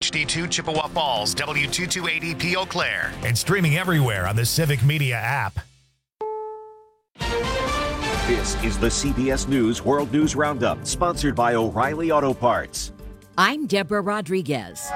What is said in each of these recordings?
HD2 Chippewa Falls, W228EP Eau Claire. And streaming everywhere on the Civic Media app. This is the CBS News World News Roundup, sponsored by O'Reilly Auto Parts. I'm Deborah Rodriguez.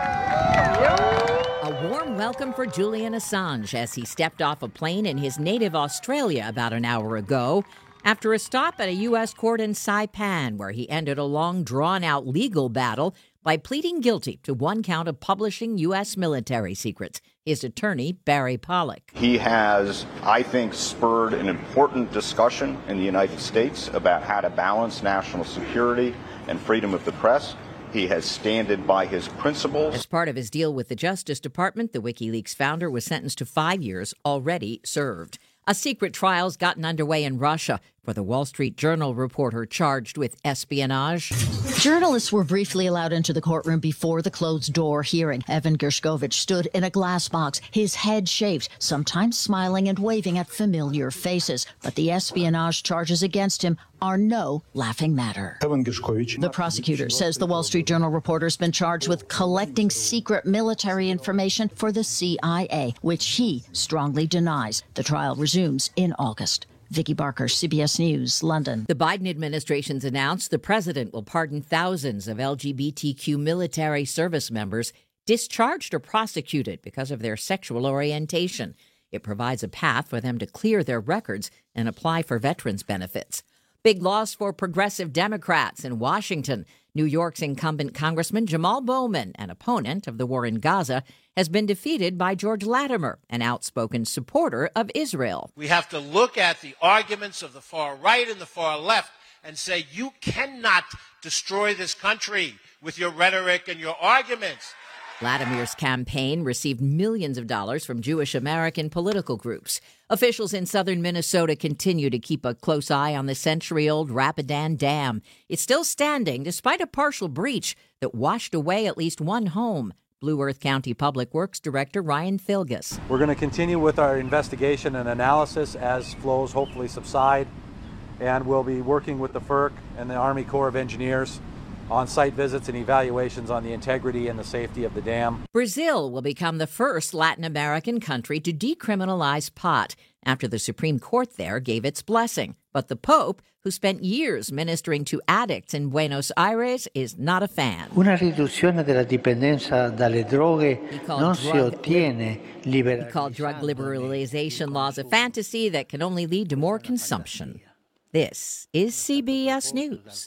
A warm welcome for Julian Assange as he stepped off a plane in his native Australia about an hour ago after a stop at a U.S. court in Saipan, where he ended a long, drawn-out legal battle by pleading guilty to one count of publishing U.S. military secrets. His attorney, Barry Pollock. He has, I think, spurred an important discussion in the United States about how to balance national security and freedom of the press. He has standed by his principles. As part of his deal with the Justice Department, the WikiLeaks founder was sentenced to 5 years, already served. A secret trial's gotten underway in Russia for the Wall Street Journal reporter charged with espionage. Journalists were briefly allowed into the courtroom before the closed door hearing. Evan Gershkovich stood in a glass box, his head shaved, sometimes smiling and waving at familiar faces. But the espionage charges against him are no laughing matter. The prosecutor says the Wall Street Journal reporter's been charged with collecting secret military information for the CIA, which he strongly denies. The trial resumes in August. Vicki Barker, CBS News, London. The Biden administration's announced the president will pardon thousands of LGBTQ military service members discharged or prosecuted because of their sexual orientation. It provides a path for them to clear their records and apply for veterans benefits. Big loss for progressive Democrats in Washington. New York's incumbent Congressman Jamal Bowman, an opponent of the war in Gaza, has been defeated by George Latimer, an outspoken supporter of Israel. We have to look at the arguments of the far right and the far left and say, you cannot destroy this country with your rhetoric and your arguments. Latimer's campaign received millions of dollars from Jewish American political groups. Officials in southern Minnesota continue to keep a close eye on the century-old Rapidan Dam. It's still standing despite a partial breach that washed away at least one home. Blue Earth County Public Works Director Ryan Thilgus. We're going to continue with our investigation and analysis as flows hopefully subside, and we'll be working with the FERC and the Army Corps of Engineers on site visits and evaluations on the integrity and the safety of the dam. Brazil will become the first Latin American country to decriminalize pot after the Supreme Court there gave its blessing. But the Pope, who spent years ministering to addicts in Buenos Aires, is not a fan. Una riduzione della dipendenza dalle droghe non si ottiene He called drug liberalization laws a fantasy that can only lead to more consumption. This is CBS News.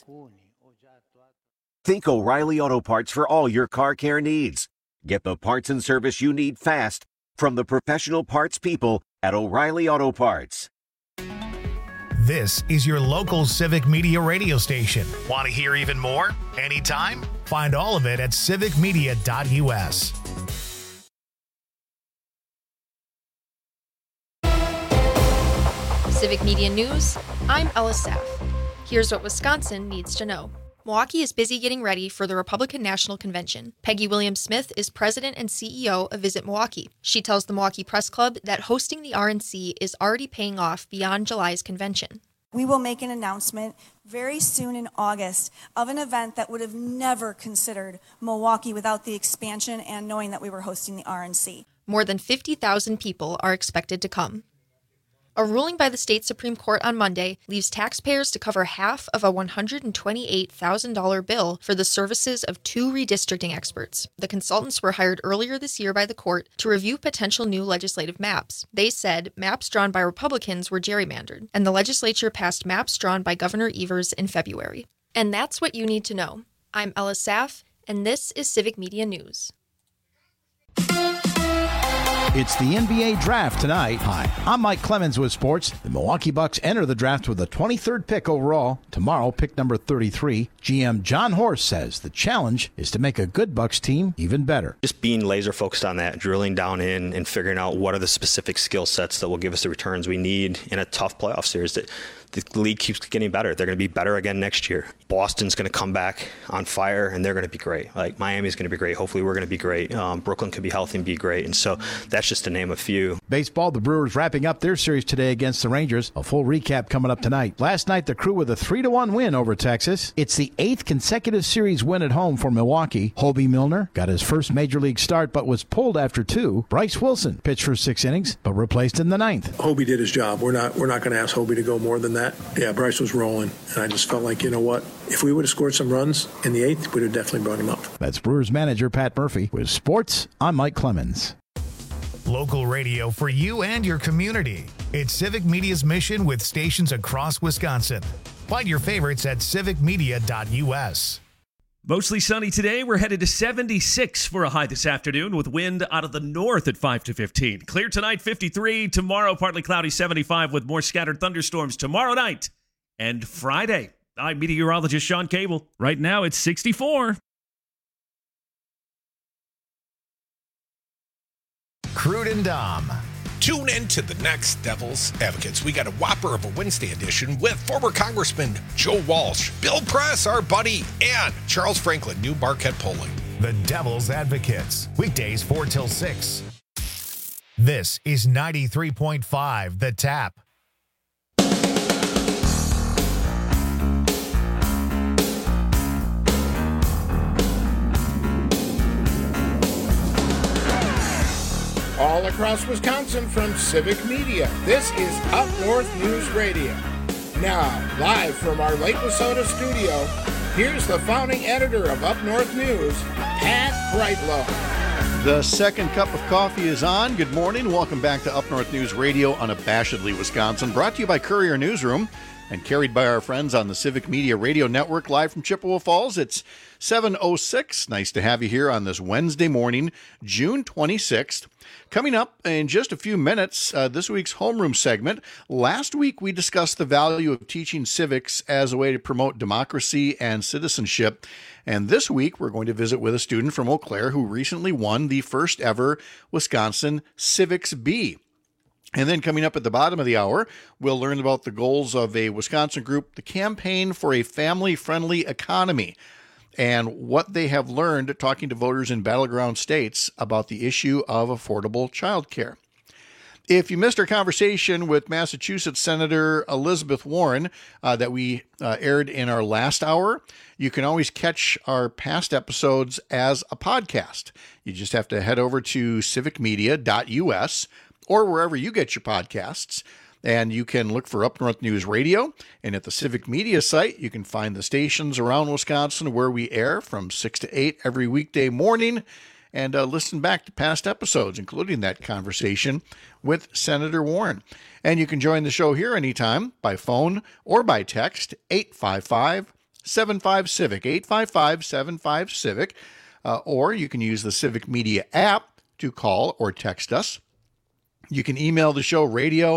Think O'Reilly Auto Parts for all your car care needs. Get the parts and service you need fast from the professional parts people at O'Reilly Auto Parts. This is your local Civic Media radio station. Want to hear even more? Anytime? Find all of it at civicmedia.us. Civic Media News, I'm Ella Saff. Here's what Wisconsin needs to know. Milwaukee is busy getting ready for the Republican National Convention. Peggy Williams-Smith is president and CEO of Visit Milwaukee. She tells the Milwaukee Press Club that hosting the RNC is already paying off beyond July's convention. We will make an announcement very soon in August of an event that would have never considered Milwaukee without the expansion and knowing that we were hosting the RNC. More than 50,000 people are expected to come. A ruling by the state Supreme Court on Monday leaves taxpayers to cover half of a $128,000 bill for the services of 2 redistricting experts. The consultants were hired earlier this year by the court to review potential new legislative maps. They said maps drawn by Republicans were gerrymandered, and the legislature passed maps drawn by Governor Evers in February. And that's what you need to know. I'm Ella Saff, and this is Civic Media News. It's the NBA Draft tonight. Hi, I'm Mike Clemens with sports. The Milwaukee Bucks enter the draft with the 23rd pick overall. Tomorrow, pick number 33. GM John Horst says the challenge is to make a good Bucks team even better. Just being laser focused on that, drilling down in and figuring out what are the specific skill sets that will give us the returns we need in a tough playoff series. the league keeps getting better. They're going to be better again next year. Boston's going to come back on fire, and they're going to be great. Like, Miami's going to be great. Hopefully we're going to be great. Brooklyn could be healthy and be great. And so that's just to name a few. Baseball, the Brewers wrapping up their series today against the Rangers. A full recap coming up tonight. Last night, the Crew with a 3-1 win over Texas. It's the 8th consecutive series win at home for Milwaukee. Hobie Milner got his first major league start, but was pulled after 2. Bryce Wilson pitched for 6 innings, but replaced in the 9th. Hobie did his job. We're not going to ask Hobie to go more than that. Yeah, Bryce was rolling, and I just felt like, you know what? If we would have scored some runs in the 8th, we'd have definitely brought him up. That's Brewers manager Pat Murphy. With sports, I'm Mike Clemens. Local radio for you and your community. It's Civic Media's mission with stations across Wisconsin. Find your favorites at civicmedia.us. Mostly sunny today. We're headed to 76 for a high this afternoon with wind out of the north at 5 to 15. Clear tonight, 53. Tomorrow, partly cloudy, 75 with more scattered thunderstorms tomorrow night and Friday. I'm meteorologist Sean Cable. Right now, it's 64. Crude and Dom. Tune in to the next Devil's Advocates. We got a whopper of a Wednesday edition with former Congressman Joe Walsh, Bill Press, our buddy, and Charles Franklin, new Marquette polling. The Devil's Advocates. Weekdays 4 till 6. This is 93.5 The Tap. All across Wisconsin from Civic Media, this is Up North News Radio. Now, live from our Lake Wissota studio, here's the founding editor of Up North News, Pat Brightlow. The second cup of coffee is on. Good morning. Welcome back to Up North News Radio, unabashedly Wisconsin. Brought to you by Courier Newsroom and carried by our friends on the Civic Media Radio Network, live from Chippewa Falls. It's 7:06. Nice to have you here on this Wednesday morning, June 26th. Coming up in just a few minutes, this week's homeroom segment. Last week, we discussed the value of teaching civics as a way to promote democracy and citizenship. And this week, we're going to visit with a student from Eau Claire who recently won the first ever Wisconsin Civics Bee. And then coming up at the bottom of the hour, we'll learn about the goals of a Wisconsin group, the Campaign for a Family-Friendly Economy, and what they have learned talking to voters in battleground states about the issue of affordable child care. If you missed our conversation with Massachusetts Senator Elizabeth Warren that we aired in our last hour, you can always catch our past episodes as a podcast. You just have to head over to civicmedia.us or wherever you get your podcasts. And you can look for Up North News Radio. And at the Civic Media site, you can find the stations around Wisconsin where we air from 6 to 8 every weekday morning. And listen back to past episodes, including that conversation with Senator Warren. And you can join the show here anytime by phone or by text, 855-75-CIVIC, 855-75-CIVIC. Or you can use the Civic Media app to call or text us. You can email the show,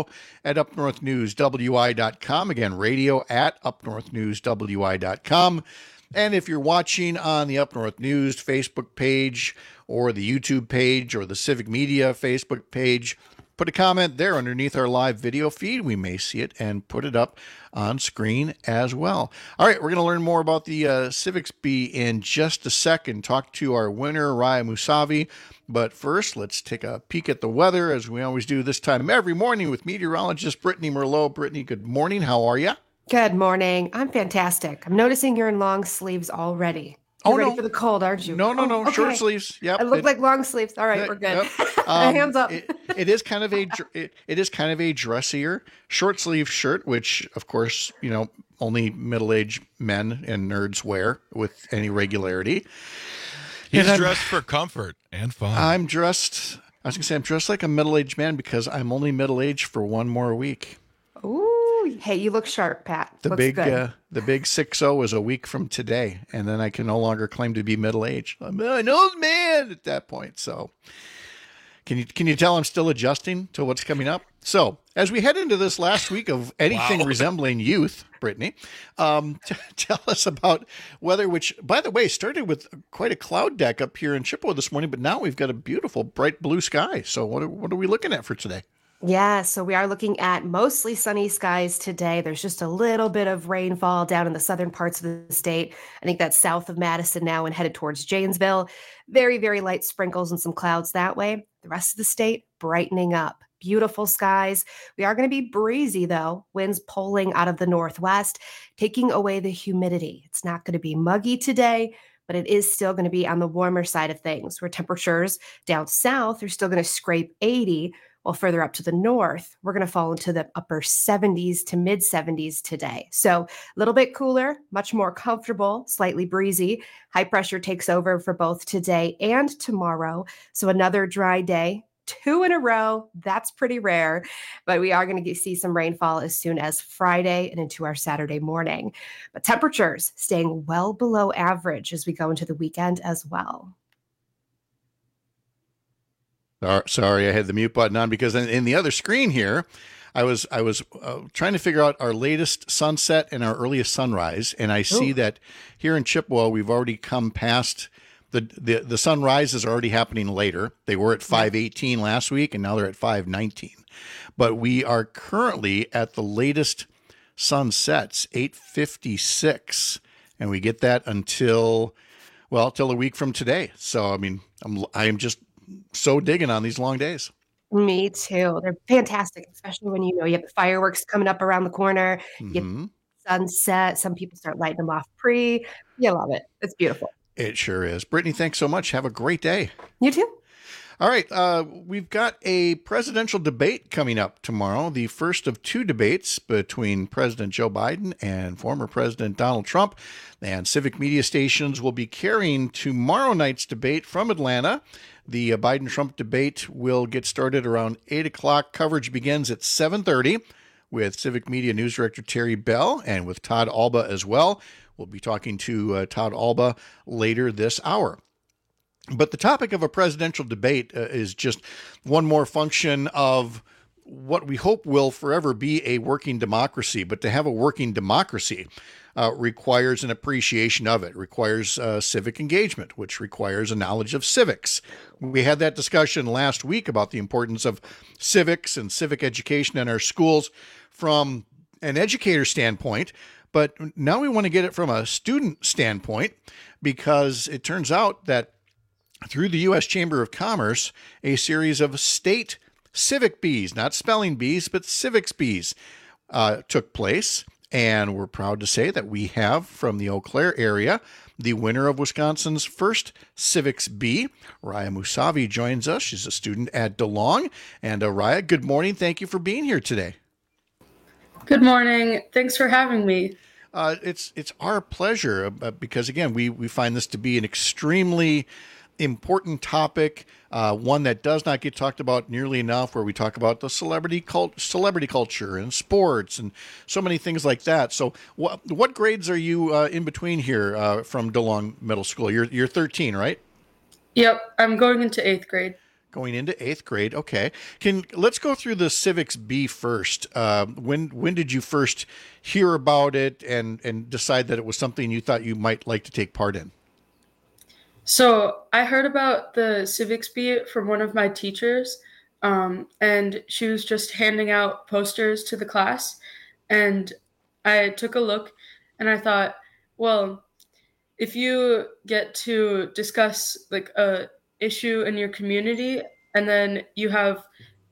radio@upnorthnewswi.com. Again, radio@upnorthnewswi.com. And if you're watching on the Up North News Facebook page or the YouTube page or the Civic Media Facebook page, put a comment there underneath our live video feed. We may see it and put it up on screen as well. All right, we're going to learn more about the Civics Bee in just a second. Talk to our winner, Raya Musavi. But first, let's take a peek at the weather, as we always do this time every morning with meteorologist Brittany Merlot. Brittany, good morning. How are you? Good morning. I'm fantastic. I'm noticing you're in long sleeves already. You're ready for the cold, aren't you? No. Okay. Short sleeves. Yep. It looked like long sleeves. All right, we're good. Yep. Hands up. It is kind of a dressier short sleeve shirt, which of course, only middle-aged men and nerds wear with any regularity. He's dressed for comfort and fun. I'm dressed like a middle-aged man because I'm only middle-aged for one more week. Ooh, hey, you look sharp, Pat. The Looks big good. the big 6-0 is a week from today, and then I can no longer claim to be middle-aged. I'm an old man at that point. So can you tell I'm still adjusting to what's coming up? So as we head into this last week of anything resembling youth, Brittany, tell us about weather, which, by the way, started with quite a cloud deck up here in Chippewa this morning, but now we've got a beautiful bright blue sky. So what are we looking at for today? Yeah, so we are looking at mostly sunny skies today. There's just a little bit of rainfall down in the southern parts of the state. I think that's south of Madison now and headed towards Janesville. Very, very light sprinkles and some clouds that way. The rest of the state brightening up. Beautiful skies. We are going to be breezy, though. Winds pulling out of the northwest, taking away the humidity. It's not going to be muggy today, but it is still going to be on the warmer side of things, where temperatures down south are still going to scrape 80, while further up to the north, we're going to fall into the upper 70s to mid 70s today. So a little bit cooler, much more comfortable, slightly breezy. High pressure takes over for both today and tomorrow. So another dry day. 2 in a row. That's pretty rare, but we are going to see some rainfall as soon as Friday and into our Saturday morning. But temperatures staying well below average as we go into the weekend as well. Sorry, I had the mute button on because in the other screen here, I was trying to figure out our latest sunset and our earliest sunrise, and I see that here in Chippewa we've already come past the sunrise is already happening later. They were at 5:18 last week, and now they're at 5:19. But we are currently at the latest sunsets, 8:56, and we get that till a week from today. So I mean, I'm just so digging on these long days. Me too. They're fantastic, especially when you have the fireworks coming up around the corner. You get sunset. Some people start lighting them off pre. You love it. It's beautiful. It sure is. Brittany, thanks so much. Have a great day. You too. All right. We've got a presidential debate coming up tomorrow, the first of 2 debates between President Joe Biden and former President Donald Trump. And Civic Media stations will be carrying tomorrow night's debate from Atlanta. The Biden-Trump debate will get started around 8 o'clock. Coverage begins at 7:30 with Civic Media News Director Terry Bell and with Todd Alba as well. We'll be talking to Todd Alba later this hour. But the topic of a presidential debate is just one more function of what we hope will forever be a working democracy. But to have a working democracy requires an appreciation of it, requires civic engagement, which requires a knowledge of civics. We had that discussion last week about the importance of civics and civic education in our schools from an educator standpoint. But now we want to get it from a student standpoint, because it turns out that through the U.S. Chamber of Commerce, a series of state civic bees, not spelling bees, but civics bees, took place. And we're proud to say that we have, from the Eau Claire area, the winner of Wisconsin's first civics bee. Raya Musavi joins us. She's a student at DeLong. And Raya, good morning. Thank you for being here today. Good morning. Thanks for having me. It's our pleasure because, again, we find this to be an extremely important topic, one that does not get talked about nearly enough, where we talk about the celebrity culture and sports and so many things like that. So what grades are you in between here from DeLong Middle School? You're 13, right? Yep, I'm going into 8th grade. Going into 8th grade. Okay. Let's go through the civics bee first. When did you first hear about it and decide that it was something you thought you might like to take part in? So I heard about the civics bee from one of my teachers, and she was just handing out posters to the class. And I took a look and I thought, well, if you get to discuss like a issue in your community, and then you have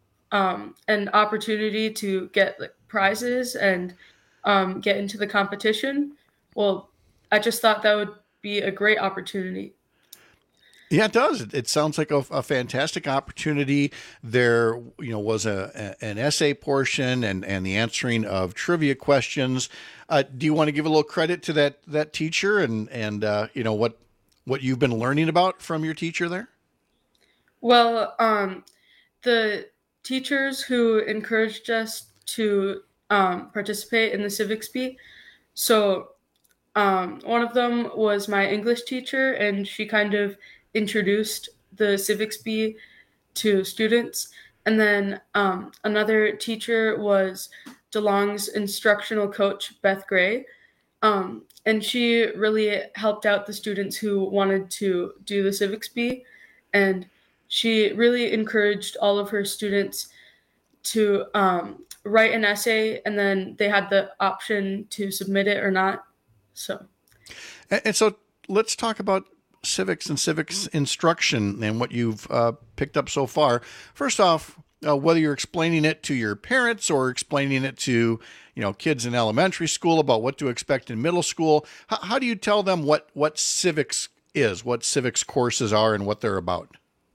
an opportunity to get like prizes and get into the competition, well, I just thought that would be a great opportunity. Yeah, it does. It sounds like a fantastic opportunity. There, was an essay portion and the answering of trivia questions. Do you want to give a little credit to that teacher and what you've been learning about from your teacher there? Well, the teachers who encouraged us to participate in the civics bee. So one of them was my English teacher, and she kind of introduced the civics bee to students. And then another teacher was DeLong's instructional coach, Beth Gray. And she really helped out the students who wanted to do the civics bee. And she really encouraged all of her students to write an essay, and then they had the option to submit it or not. And so let's talk about civics and civics instruction and what you've picked up so far. First off, whether you're explaining it to your parents or explaining it to kids in elementary school about what to expect in middle school, how do you tell them what civics is, what civics courses are, and what they're about?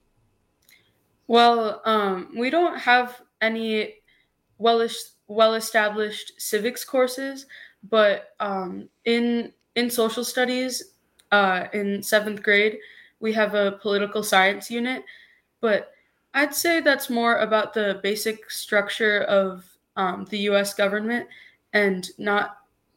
Well, we don't have any well-established civics courses, but in social studies, in 7th grade, we have a political science unit, but I'd say that's more about the basic structure of the U.S. government and not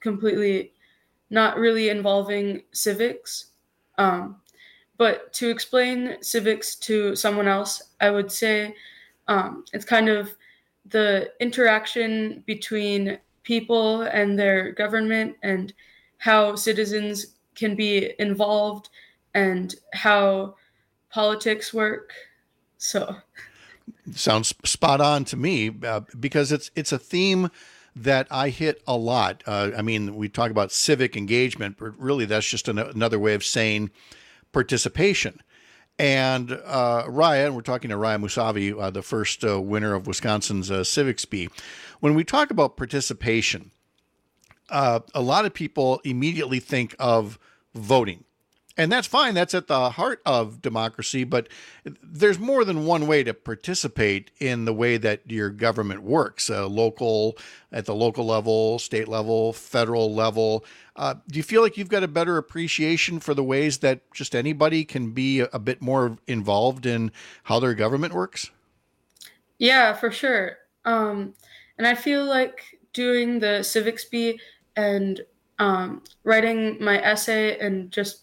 really involving civics. But to explain civics to someone else, I would say it's kind of the interaction between people and their government and how citizens can be involved and how politics work. So sounds spot on to me because it's a theme that I hit a lot. I mean, we talk about civic engagement, but really that's just another way of saying participation. And Raya, and we're talking to Raya Musavi, the first winner of Wisconsin's Civics Bee. When we talk about participation, a lot of people immediately think of voting. And that's fine. That's at the heart of democracy. But there's more than one way to participate in the way that your government works, at the local level, state level, federal level. Do you feel like you've got a better appreciation for the ways that just anybody can be a bit more involved in how their government works? Yeah, for sure. And I feel like doing the Civics Bee and writing my essay and just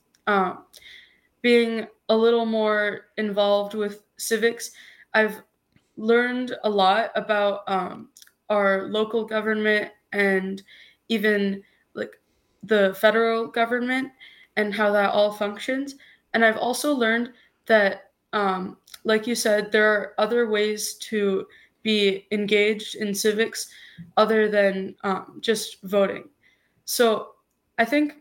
being a little more involved with civics, I've learned a lot about our local government and even like the federal government and how that all functions. And I've also learned that, like you said, there are other ways to be engaged in civics other than just voting. So I think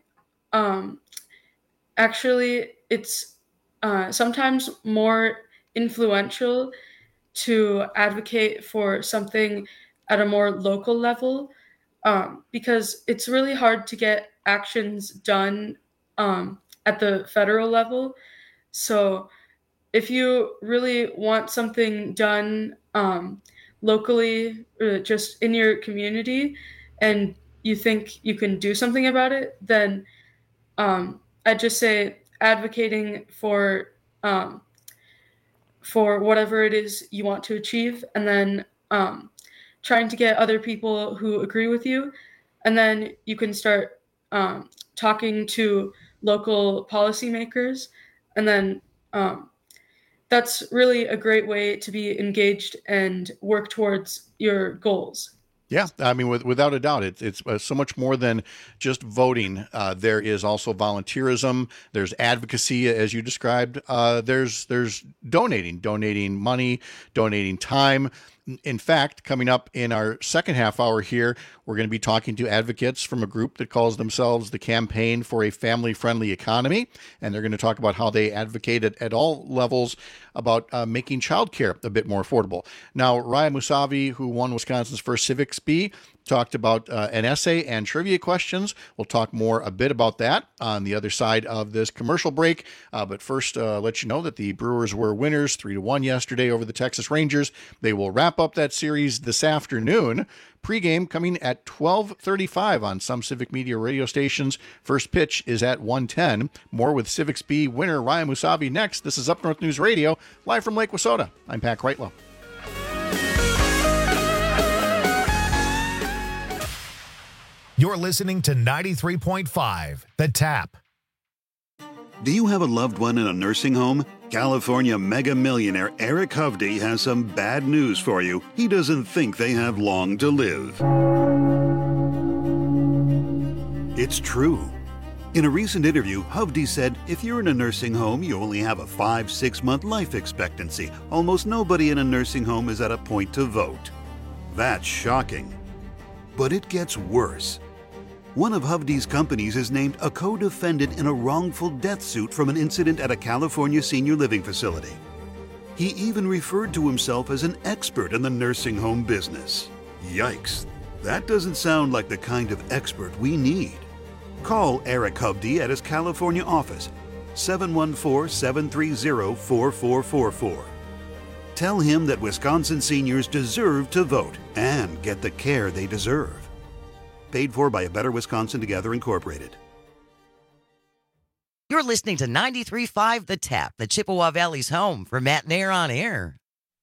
actually it's sometimes more influential to advocate for something at a more local level because it's really hard to get actions done at the federal level. So if you really want something done locally, just in your community, and you think you can do something about it, then I'd just say advocating for whatever it is you want to achieve, and then trying to get other people who agree with you, and then you can start talking to local policymakers, and then that's really a great way to be engaged and work towards your goals. Yeah, I mean, without a doubt, it's so much more than just voting. There is also volunteerism. There's advocacy, as you described. There's donating money, donating time. In fact, coming up in our second half hour here, we're going to be talking to advocates from a group that calls themselves the Campaign for a Family-Friendly Economy. And they're going to talk about how they advocate at all levels about making childcare a bit more affordable. Now, Raya Musavi, who won Wisconsin's first Civics Bee, talked about an essay and trivia questions. We'll talk more a bit about that on the other side of this commercial break. But first, let you know that the Brewers were winners 3-1 yesterday over the Texas Rangers. They will wrap up that series this afternoon. Pregame coming at 12:35 on some Civic Media radio stations. First pitch is at 1:10. More with Civics Bee winner Raya Musavi next. This is Up North News Radio, live from Lake Wissota. I'm Pat Kreitlow. You're listening to 93.5, The Tap. Do you have a loved one in a nursing home? California mega millionaire Eric Hovde has some bad news for you. He doesn't think they have long to live. It's true. In a recent interview, Hovde said if you're in a nursing home, you only have a 5-6 month life expectancy. Almost nobody in a nursing home is at a point to vote. That's shocking. But it gets worse. One of Hovde's companies is named a co-defendant in a wrongful death suit from an incident at a California senior living facility. He even referred to himself as an expert in the nursing home business. Yikes, that doesn't sound like the kind of expert we need. Call Eric Hovde at his California office, 714-730-4444. Tell him that Wisconsin seniors deserve to vote and get the care they deserve. Paid for by A Better Wisconsin Together, Incorporated. You're listening to 93.5 The Tap, the Chippewa Valley's home for Matt Nair on Air.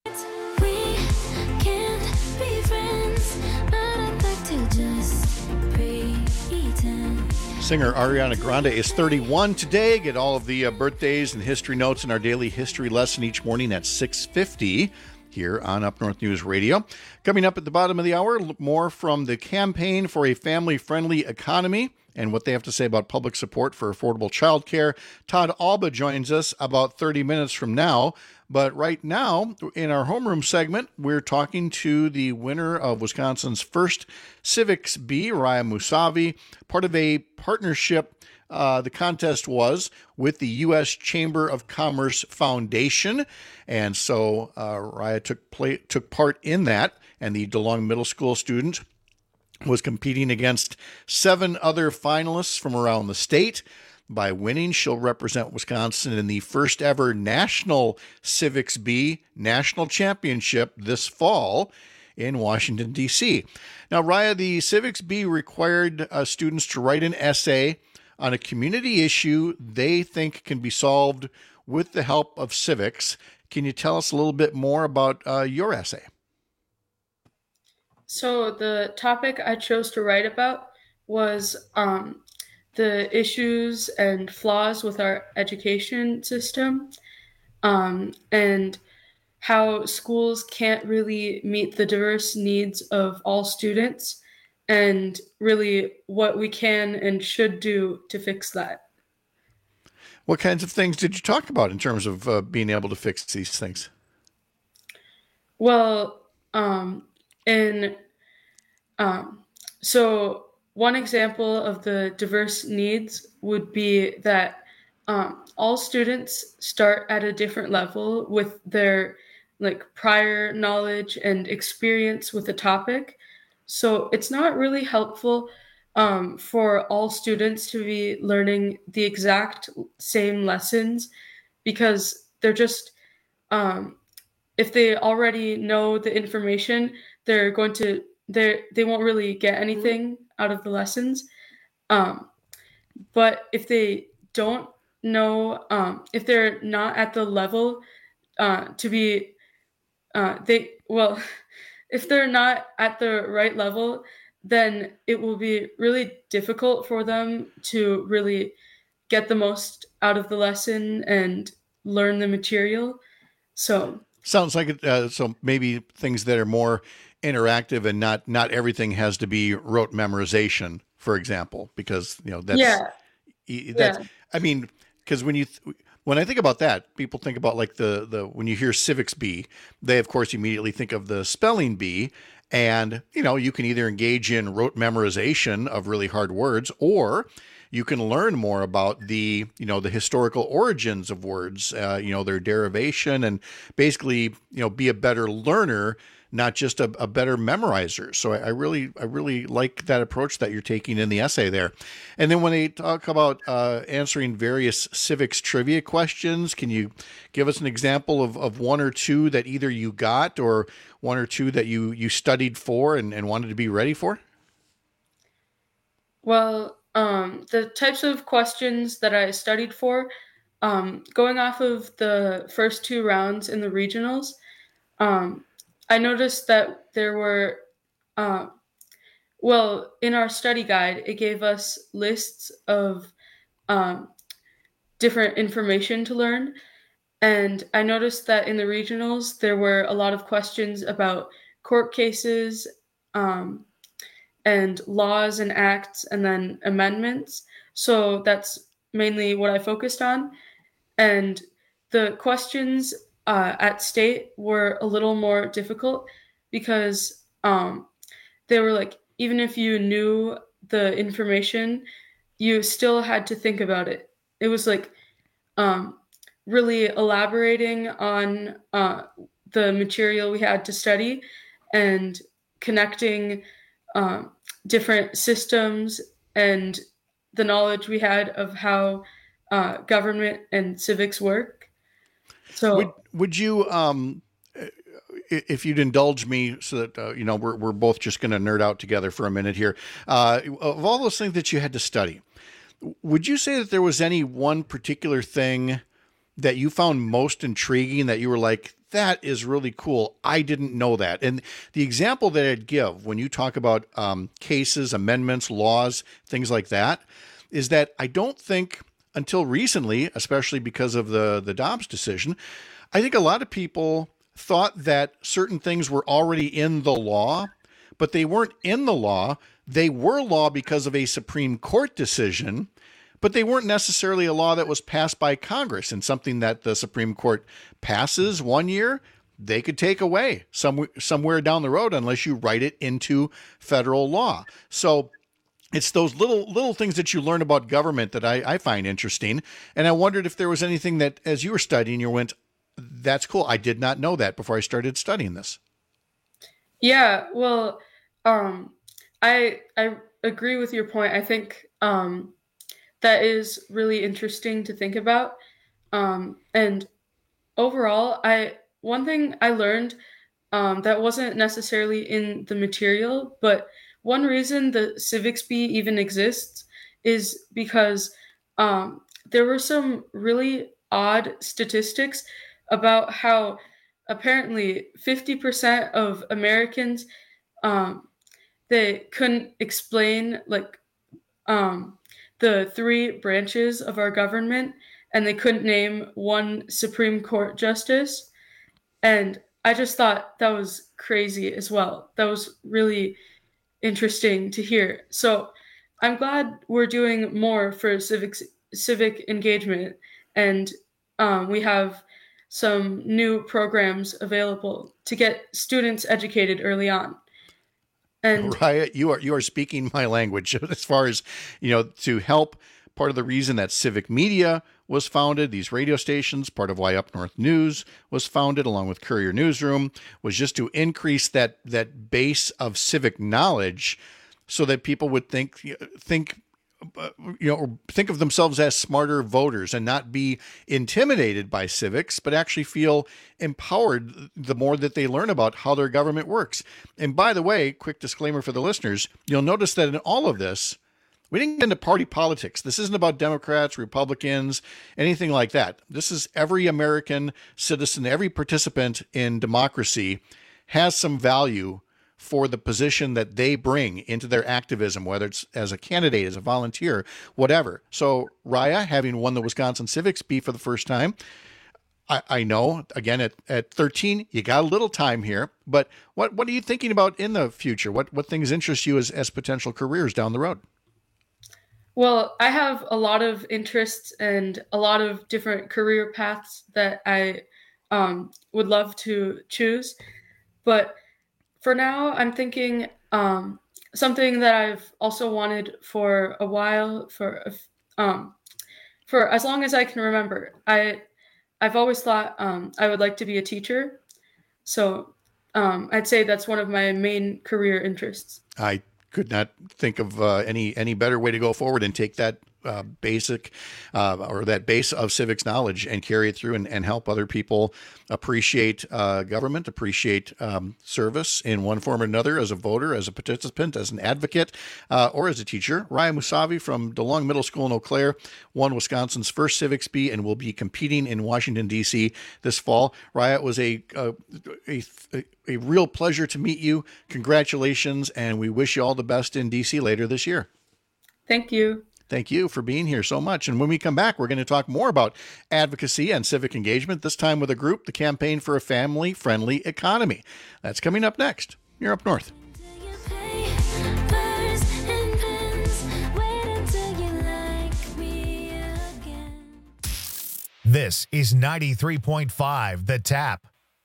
Singer Ariana Grande is 31 today. Get all of the birthdays and history notes in our daily history lesson each morning at 6:50 here on Up North News Radio. Coming up at the bottom of the hour, more from the Campaign for a Family-Friendly Economy and what they have to say about public support for affordable childcare. Todd Alba joins us about 30 minutes from now. But right now, in our homeroom segment, we're talking to the winner of Wisconsin's first Civics Bee, Raya Musavi, part of a partnership. The contest was with the U.S. Chamber of Commerce Foundation. And so Raya took part in that, and the DeLong Middle School student was competing against 7 other finalists from around the state. By winning, she'll represent Wisconsin in the first ever National Civics Bee National Championship this fall in Washington, D.C. Now, Raya, the Civics Bee required students to write an essay on a community issue they think can be solved with the help of civics. Can you tell us a little bit more about your essay? So the topic I chose to write about was the issues and flaws with our education system, and how schools can't really meet the diverse needs of all students, and really what we can and should do to fix that. What kinds of things did you talk about in terms of being able to fix these things? Well, so one example of the diverse needs would be that all students start at a different level with their prior knowledge and experience with the topic. So it's not really helpful for all students to be learning the exact same lessons, because they're just, if they already know the information, they won't really get anything out of the lessons. But if they don't know, if they're not at the level if they're not at the right level, then it will be really difficult for them to really get the most out of the lesson and learn the material. So sounds like it. So maybe things that are more interactive and not everything has to be rote memorization, for example, because that's I mean, because when I think about that, people think about like the when you hear Civics Bee, they of course immediately think of the spelling bee, and you can either engage in rote memorization of really hard words, or you can learn more about the historical origins of words, their derivation, and basically be a better learner, not just a better memorizer. So I really like that approach that you're taking in the essay there. And then when they talk about answering various civics trivia questions, can you give us an example of one or two that either you got or one or two that you studied for and wanted to be ready for? Well, the types of questions that I studied for, going off of the first 2 rounds in the regionals, I noticed that there were, in our study guide, it gave us lists of different information to learn. And I noticed that in the regionals, there were a lot of questions about court cases and laws and acts and then amendments. So that's mainly what I focused on. And the questions at state were a little more difficult because they were like, even if you knew the information, you still had to think about it. It was like really elaborating on the material we had to study and connecting different systems and the knowledge we had of how government and civics work. So would you, if you'd indulge me so that, we're both just going to nerd out together for a minute here, of all those things that you had to study, would you say that there was any one particular thing that you found most intriguing that you were like, that is really cool, I didn't know that? And the example that I'd give when you talk about cases, amendments, laws, things like that, is that I don't think until recently, especially because of the Dobbs decision, I think a lot of people thought that certain things were already in the law, but they weren't in the law. They were law because of a Supreme Court decision, but they weren't necessarily a law that was passed by Congress, and something that the Supreme Court passes one year, they could take away somewhere down the road unless you write it into federal law. So it's those little things that you learn about government that I find interesting. And I wondered if there was anything that, as you were studying, you went, that's cool, I did not know that before I started studying this. Yeah, well, I agree with your point. I think that is really interesting to think about. And overall, one thing I learned that wasn't necessarily in the material, but one reason the Civics Bee even exists is because there were some really odd statistics about how apparently 50% of Americans, they couldn't explain the three branches of our government, and they couldn't name one Supreme Court justice. And I just thought that was crazy as well. That was really interesting to hear. So I'm glad we're doing more for civic engagement, and we have some new programs available to get students educated early on. And Raya, you are speaking my language as far as, to help. Part of the reason that Civic Media was founded, these radio stations, part of why Up North News was founded along with Courier Newsroom, was just to increase that base of civic knowledge so that people would think of themselves as smarter voters and not be intimidated by civics, but actually feel empowered the more that they learn about how their government works. And by the way, quick disclaimer for the listeners, you'll notice that in all of this, we didn't get into party politics. This isn't about Democrats, Republicans, anything like that. This is every American citizen, every participant in democracy has some value for the position that they bring into their activism, whether it's as a candidate, as a volunteer, whatever. So Raya, having won the Wisconsin Civics Bee for the first time, I know, again, at 13, you got a little time here, but what are you thinking about in the future? What things interest you as potential careers down the road? Well, I have a lot of interests and a lot of different career paths that I would love to choose. But for now, I'm thinking something that I've also wanted for a while, for as long as I can remember. I've always thought I would like to be a teacher. So I'd say that's one of my main career interests. I could not think of any better way to go forward and take that basic or that base of civics knowledge and carry it through and help other people appreciate government, appreciate service in one form or another, as a voter, as a participant, as an advocate, or as a teacher. Raya Musavi from DeLong Middle School in Eau Claire won Wisconsin's first Civics Bee and will be competing in Washington, D.C. this fall. Raya, it was a real pleasure to meet you. Congratulations, and we wish you all the best in D.C. later this year. Thank you. Thank you for being here so much. And when we come back, we're going to talk more about advocacy and civic engagement, this time with a group, the Campaign for a Family-Friendly Economy. That's coming up next. You're Up North. This is 93.5 The Tap.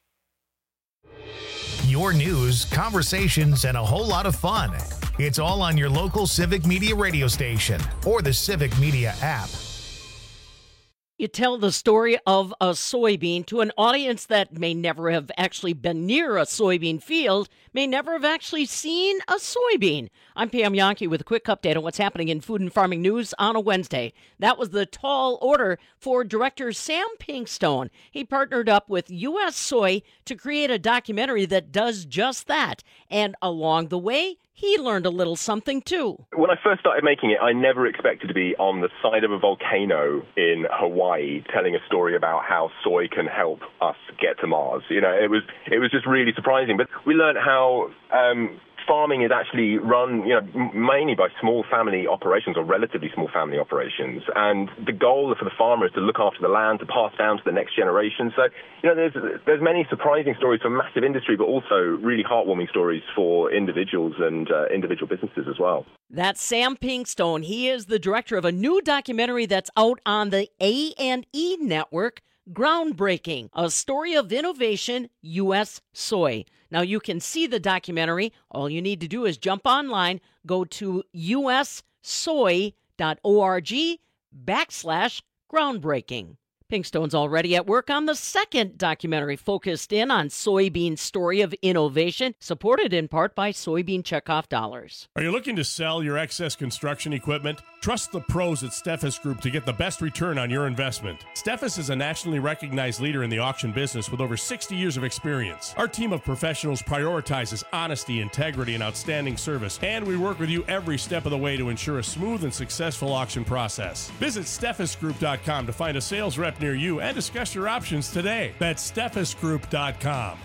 Your news, conversations, and a whole lot of fun. It's all on your local Civic Media radio station or the Civic Media app. You tell the story of a soybean to an audience that may never have actually been near a soybean field, may never have actually seen a soybean. I'm Pam Yonke with a quick update on what's happening in food and farming news on a Wednesday. That was the tall order for director Sam Pinkstone. He partnered up with U.S. Soy to create a documentary that does just that. And along the way, he learned a little something, too. When I first started making it, I never expected to be on the side of a volcano in Hawaii telling a story about how soy can help us get to Mars. You know, it was just really surprising. But we learned how farming is actually run, mainly by small family operations or relatively small family operations. And the goal for the farmer is to look after the land, to pass down to the next generation. So, there's many surprising stories for massive industry, but also really heartwarming stories for individuals and individual businesses as well. That's Sam Pinkstone. He is the director of a new documentary that's out on the A&E network, Groundbreaking, a story of innovation, U.S. Soy. Now, you can see the documentary. All you need to do is jump online, go to ussoy.org/groundbreaking. Pinkstone's already at work on the second documentary focused in on soybean story of innovation, supported in part by soybean checkoff dollars. Are you looking to sell your excess construction equipment? Trust the pros at Steffes Group to get the best return on your investment. Steffes is a nationally recognized leader in the auction business with over 60 years of experience. Our team of professionals prioritizes honesty, integrity, and outstanding service, and we work with you every step of the way to ensure a smooth and successful auction process. Visit SteffesGroup.com to find a sales rep near you and discuss your options today. That's SteffesGroup.com.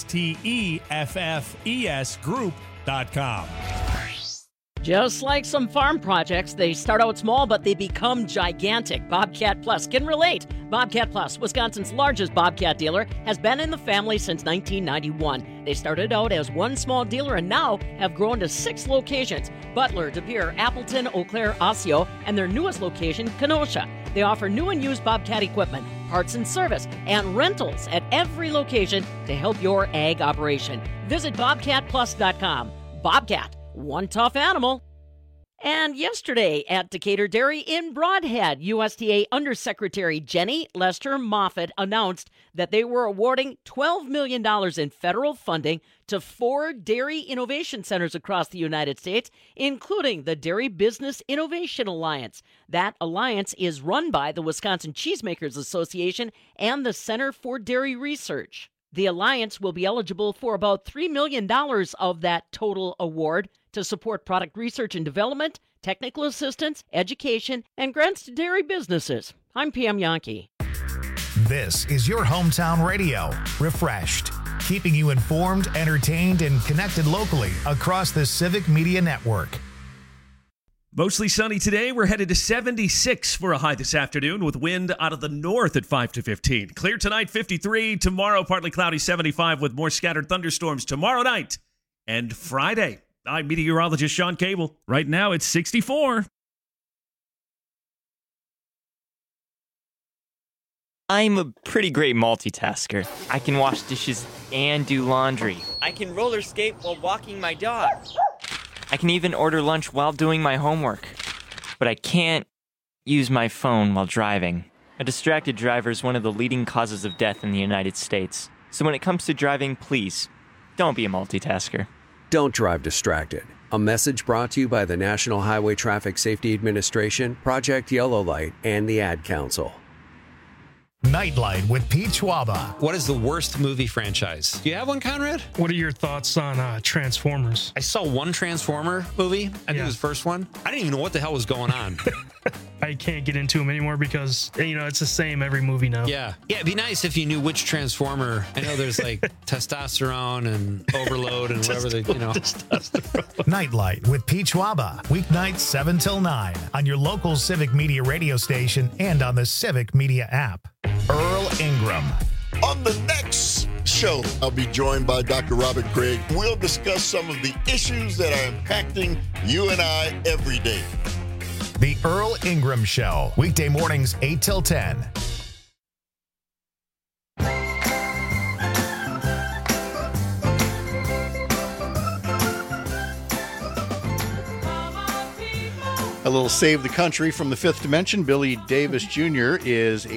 STEFFES Group.com. Just like some farm projects, they start out small, but they become gigantic. Bobcat Plus can relate. Bobcat Plus, Wisconsin's largest Bobcat dealer, has been in the family since 1991. They started out as one small dealer and now have grown to 6 locations: Butler, De Pere, Appleton, Eau Claire, Osseo, and their newest location, Kenosha. They offer new and used Bobcat equipment, parts and service, and rentals at every location to help your ag operation. Visit BobcatPlus.com. Bobcat, one tough animal. And yesterday at Decatur Dairy in Brodhead, USDA Undersecretary Jenny Lester Moffitt announced that they were awarding $12 million in federal funding to 4 dairy innovation centers across the United States, including the Dairy Business Innovation Alliance. That alliance is run by the Wisconsin Cheesemakers Association and the Center for Dairy Research. The alliance will be eligible for about $3 million of that total award to support product research and development, technical assistance, education, and grants to dairy businesses. I'm Pam Yonke. This is your hometown radio, refreshed, keeping you informed, entertained, and connected locally across the Civic Media Network. Mostly sunny today. We're headed to 76 for a high this afternoon with wind out of the north at 5 to 15. Clear tonight, 53. Tomorrow, partly cloudy, 75 with more scattered thunderstorms tomorrow night and Friday. I'm meteorologist Sean Cable. Right now, it's 64. I'm a pretty great multitasker. I can wash dishes and do laundry. I can roller skate while walking my dog. I can even order lunch while doing my homework. But I can't use my phone while driving. A distracted driver is one of the leading causes of death in the United States. So when it comes to driving, please, don't be a multitasker. Don't drive distracted. A message brought to you by the National Highway Traffic Safety Administration, Project Yellow Light, and the Ad Council. Nightlight with Pete Schwaba. What is the worst movie franchise? Do you have one, Conrad? What are your thoughts on Transformers? I saw one Transformer movie. I think it was the first one. I didn't even know what the hell was going on. I can't get into them anymore because, it's the same every movie now. Yeah, it'd be nice if you knew which Transformer. I know there's like testosterone and overload and whatever they, Nightlight with Pete Schwaba. Weeknights 7 till 9 on your local Civic Media radio station and on the Civic Media app. Earl Ingram. On the next show, I'll be joined by Dr. Robert Craig. We'll discuss some of the issues that are impacting you and I every day. The Earl Ingram Show, weekday mornings 8 till 10. A little Save the Country from the Fifth Dimension. Billy Davis Jr. is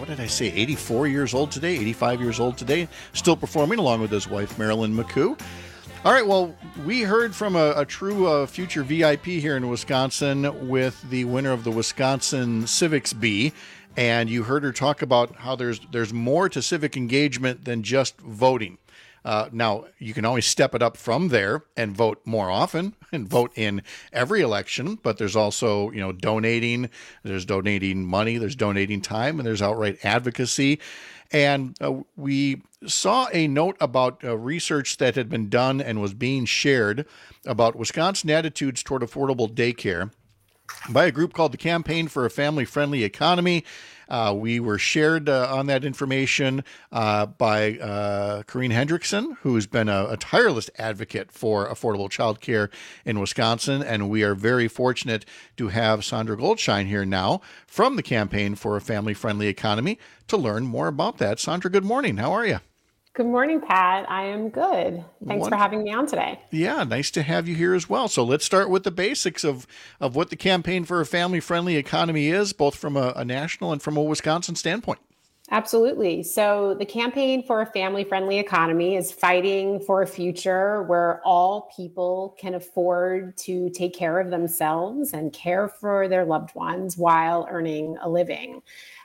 84 years old today, 85 years old today, still performing along with his wife, Marilyn McCoo. All right, well, we heard from a true future VIP here in Wisconsin with the winner of the Wisconsin Civics Bee, and you heard her talk about how there's more to civic engagement than just voting. Now, you can always step it up from there and vote more often and vote in every election, but there's also, donating. There's donating money, there's donating time, and there's outright advocacy. And we saw a note about research that had been done and was being shared about Wisconsin attitudes toward affordable daycare by a group called the Campaign for a Family-Friendly Economy. We were shared on that information by Corrine Hendrickson, who's been a tireless advocate for affordable childcare in Wisconsin. And we are very fortunate to have Sandra Goldschein here now from the Campaign for a Family-Friendly Economy to learn more about that. Sandra, good morning. How are you? Good morning, Pat. I am good. Thanks for having me on today. Yeah, nice to have you here as well. So let's start with the basics of what the Campaign for a Family-Friendly Economy is, both from a national and from a Wisconsin standpoint. Absolutely. So the Campaign for a Family-Friendly Economy is fighting for a future where all people can afford to take care of themselves and care for their loved ones while earning a living.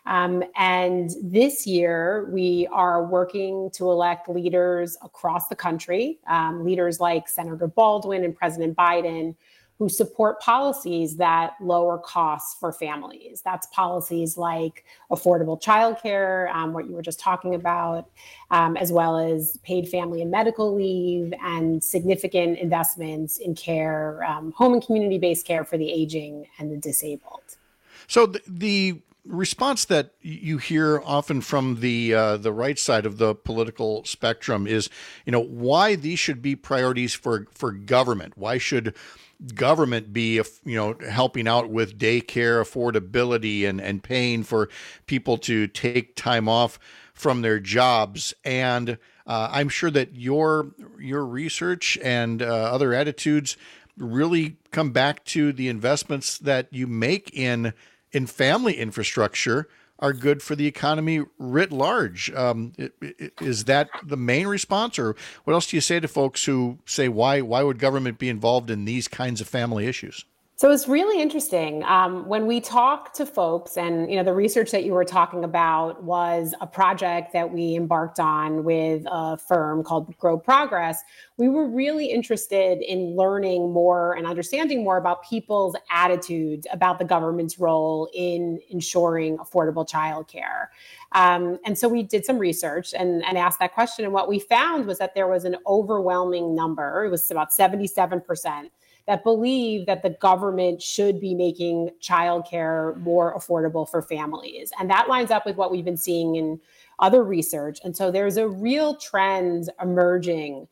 And this year, we are working to elect leaders across the country, leaders like Senator Baldwin and President Biden, who support policies that lower costs for families. That's policies like affordable childcare, what you were just talking about, as well as paid family and medical leave and significant investments in care, home and community-based care for the aging and the disabled. So the response that you hear often from the right side of the political spectrum is, why these should be priorities for government. Why should government be, helping out with daycare affordability and paying for people to take time off from their jobs? And I'm sure that your research and other attitudes really come back to the investments that you make in family infrastructure are good for the economy writ large. Is that the main response, or what else do you say to folks who say, why would government be involved in these kinds of family issues? So it's really interesting. When we talk to folks, and the research that you were talking about was a project that we embarked on with a firm called Grow Progress. We were really interested in learning more and understanding more about people's attitudes about the government's role in ensuring affordable childcare. And so we did some research and asked that question. And what we found was that there was an overwhelming number, it was about 77%, that believe that the government should be making childcare more affordable for families. And that lines up with what we've been seeing in other research. And so there's a real trend emerging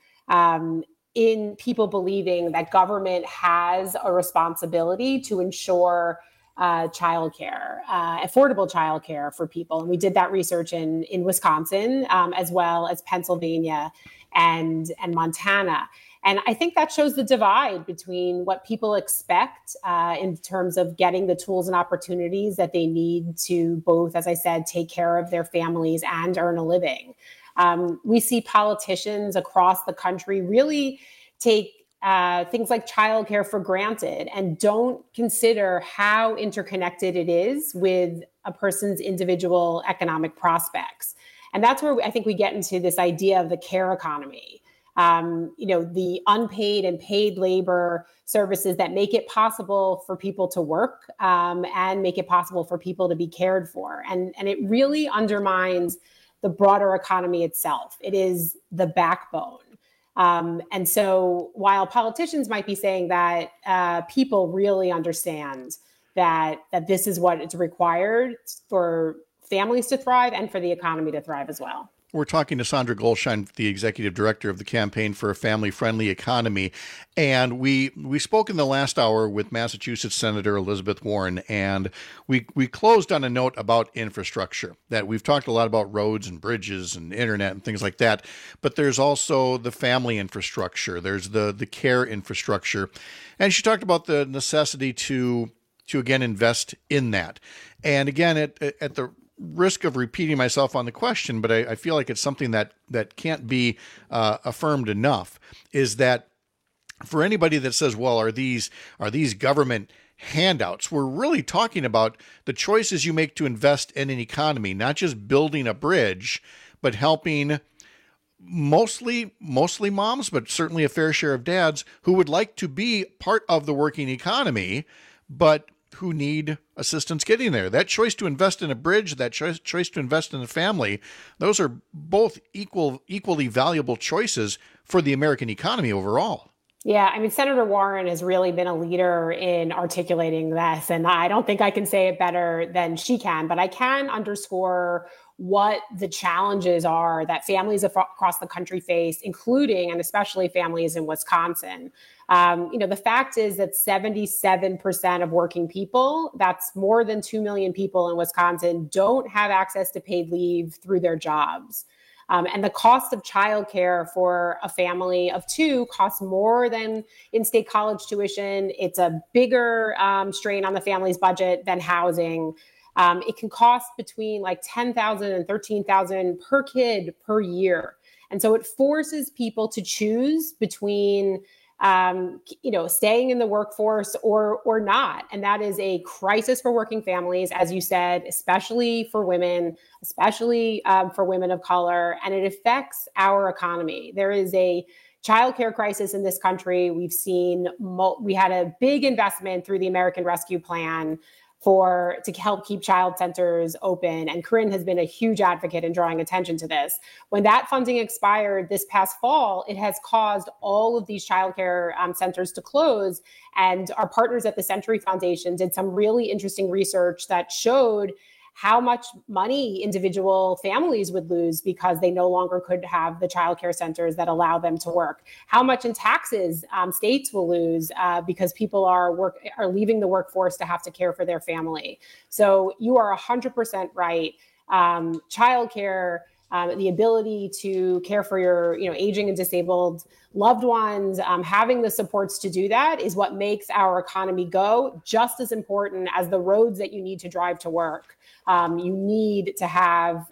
in people believing that government has a responsibility to ensure childcare, affordable childcare for people. And we did that research in Wisconsin, as well as Pennsylvania and Montana. And I think that shows the divide between what people expect in terms of getting the tools and opportunities that they need to both, as I said, take care of their families and earn a living. We see politicians across the country really take things like childcare for granted and don't consider how interconnected it is with a person's individual economic prospects. And that's where I think we get into this idea of the care economy. The unpaid and paid labor services that make it possible for people to work and make it possible for people to be cared for. And it really undermines the broader economy itself. It is the backbone. And so while politicians might be saying that people really understand that this is what is required for families to thrive and for the economy to thrive as well. We're talking to Sandra Goldschein, the executive director of the Campaign for a Family-Friendly Economy. And we spoke in the last hour with Massachusetts Senator Elizabeth Warren, and we closed on a note about infrastructure, that we've talked a lot about roads and bridges and internet and things like that, but there's also the family infrastructure, there's the care infrastructure. And she talked about the necessity to to again invest in that. And again, at the risk of repeating myself on the question, but I feel like it's something that can't be affirmed enough, is that for anybody that says, well, are these government handouts? We're really talking about the choices you make to invest in an economy, not just building a bridge, but helping mostly moms, but certainly a fair share of dads who would like to be part of the working economy, but who need assistance getting there. That choice to invest in a bridge, that choice to invest in a family, those are both equally valuable choices for the American economy overall. Yeah, I mean, Senator Warren has really been a leader in articulating this, and I don't think I can say it better than she can, but I can underscore what the challenges are that families across the country face, including and especially families in Wisconsin. The fact is that 77% of working people, that's more than 2 million people in Wisconsin, don't have access to paid leave through their jobs. And the cost of childcare for a family of two costs more than in-state college tuition. It's a bigger strain on the family's budget than housing. It can cost between like $10,000 and $13,000 per kid per year. And so it forces people to choose between staying in the workforce or not. And that is a crisis for working families, as you said, especially for women, especially for women of color. And it affects our economy. There is a childcare crisis in this country. We've seen, we had a big investment through the American Rescue Plan to help keep child centers open. And Corinne has been a huge advocate in drawing attention to this. When that funding expired this past fall, it has caused all of these childcare centers to close. And our partners at the Century Foundation did some really interesting research that showed how much money individual families would lose because they no longer could have the childcare centers that allow them to work. How much in taxes states will lose because people are leaving the workforce to have to care for their family. So you are 100% right. Childcare, the ability to care for your aging and disabled loved ones, having the supports to do that is what makes our economy go, just as important as the roads that you need to drive to work. You need to have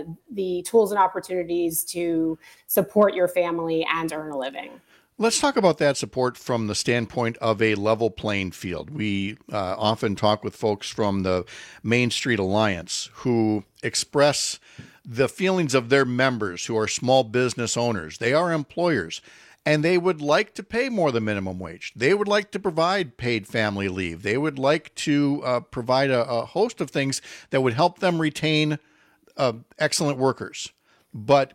the tools and opportunities to support your family and earn a living. Let's talk about that support from the standpoint of a level playing field. We often talk with folks from the Main Street Alliance who express the feelings of their members who are small business owners. They are employers, and they would like to pay more than minimum wage. They would like to provide paid family leave. They would like to provide a host of things that would help them retain excellent workers. But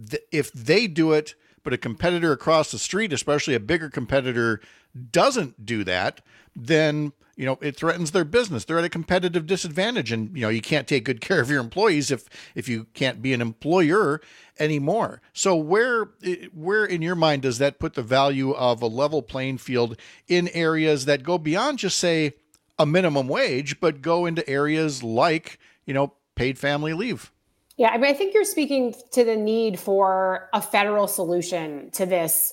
if they do it, but a competitor across the street, especially a bigger competitor, doesn't do that, then it threatens their business. They're at a competitive disadvantage, and you can't take good care of your employees if you can't be an employer anymore. So where in your mind does that put the value of a level playing field in areas that go beyond just say a minimum wage, but go into areas like paid family leave? Yeah, I mean, I think you're speaking to the need for a federal solution to this